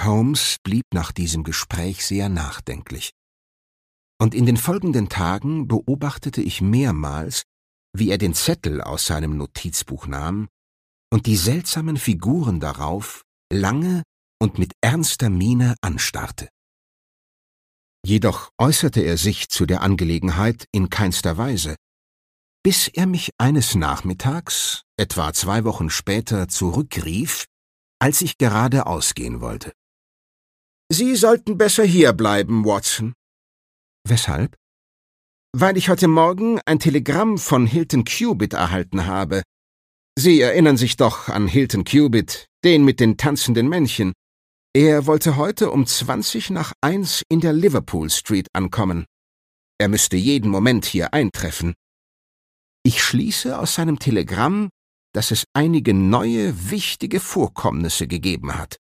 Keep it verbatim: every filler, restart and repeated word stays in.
Holmes blieb nach diesem Gespräch sehr nachdenklich. Und in den folgenden Tagen beobachtete ich mehrmals, wie er den Zettel aus seinem Notizbuch nahm und die seltsamen Figuren darauf lange und mit ernster Miene anstarrte. Jedoch äußerte er sich zu der Angelegenheit in keinster Weise, bis er mich eines Nachmittags, etwa zwei Wochen später, zurückrief, als ich gerade ausgehen wollte. »Sie sollten besser hierbleiben, Watson.« »Weshalb?« »Weil ich heute Morgen ein Telegramm von Hilton Cubitt erhalten habe. Sie erinnern sich doch an Hilton Cubitt, den mit den tanzenden Männchen. Er wollte heute um zwanzig nach eins in der Liverpool Street ankommen. Er müsste jeden Moment hier eintreffen. Ich schließe aus seinem Telegramm, dass es einige neue, wichtige Vorkommnisse gegeben hat.